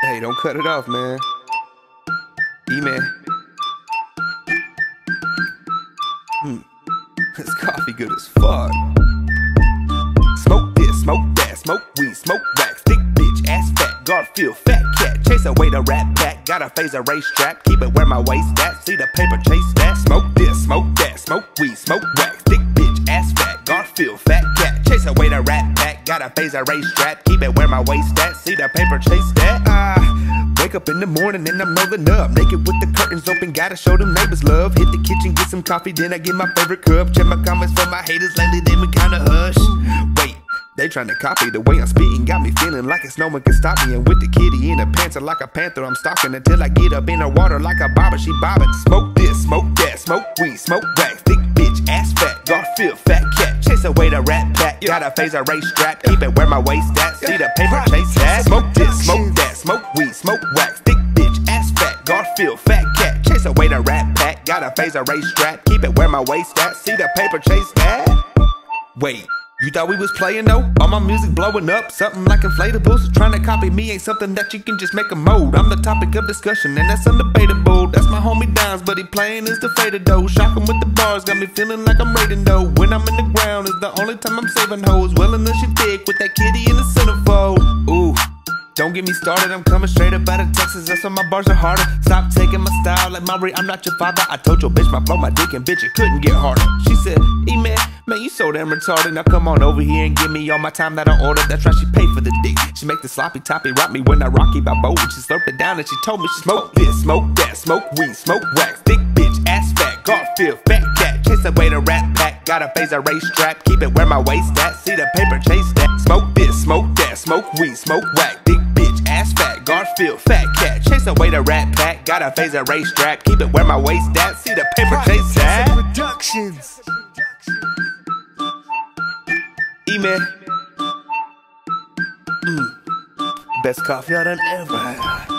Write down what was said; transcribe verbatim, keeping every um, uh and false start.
Hey, don't cut it off, man. E-man. Hmm. This coffee good as fuck. Smoke this, smoke that, smoke weed, smoke wax. Thick bitch, ass fat, Garfield, fat cat. Chase away the rat pack, got a phaser race strap. Keep it where my waist at, see the paper chase that. Smoke this, smoke that, smoke weed, smoke wax. Thick bitch, ass fat, Garfield, fat cat. Chase away the rat pack, got a phaser race strap. Keep it where my waist at, see the paper chase that. Ah, wake up in the morning and I'm rolling up, naked with the curtains open, gotta show them neighbors love. Hit the kitchen, get some coffee, then I get my favorite cup. Check my comments for my haters, lately they been kinda hush. Wait, they tryna copy the way I'm speaking, got me feeling like it's no one can stop me. And with the kitty in the pants, like a panther, I'm stalking until I get up in the water like a bobber, she bobbing. Smoke this, smoke that, smoke weed, smoke wax. Thick bitch, ass fat, Garfield, fat cat. Chase away the rat pack, got a phaser race strap. Keep it where my waist at, see the paper chase that. Smoke this, smoke that, smoke weed, smoke wax. Thick bitch, ass fat, Garfield, fat cat. Chase away the rat pack, got a phaser race strap. Keep it where my waist at, see the paper chase that. Wait, you thought we was playing though? All my music blowing up, something like inflatables. Trying to copy me ain't something that you can just make a mode. I'm the topic of discussion and that's undebatable. That's my homie Downs, but he playing is the fader though. Shocking with the bars, got me feeling like I'm raiding though. When I'm in the ground is the only time I'm saving hoes. Well unless you thick with that kitty in the centerfold. Ooh, don't get me started, I'm coming straight up out of Texas. That's why my bars are harder. Stop taking my style like Maury, I'm not your father. I told your bitch my flow, my dick, and bitch, it couldn't get harder. She said, E-man, man, you so damn retarded. Now come on over here and give me all my time that I ordered. That's right, she paid for the dick. She make the sloppy toppy rock me when I rocky by boat. And she slurped it down and she told me she smoke this, smoke that, smoke weed, smoke wax. Thick bitch, ass fat, Garfield, fat cat. Chase away the rat pack, got a phaser race strap. Keep it where my waist at, see the paper chase that. Smoke this, smoke that, smoke weed, smoke wax. Thick bitch, ass fat, Garfield, fat cat. Chase away the rat pack, got a phaser race strap. Keep it where my waist at, see the paper chase that. Productions. E-man. Mm. Best coffee I done ever had.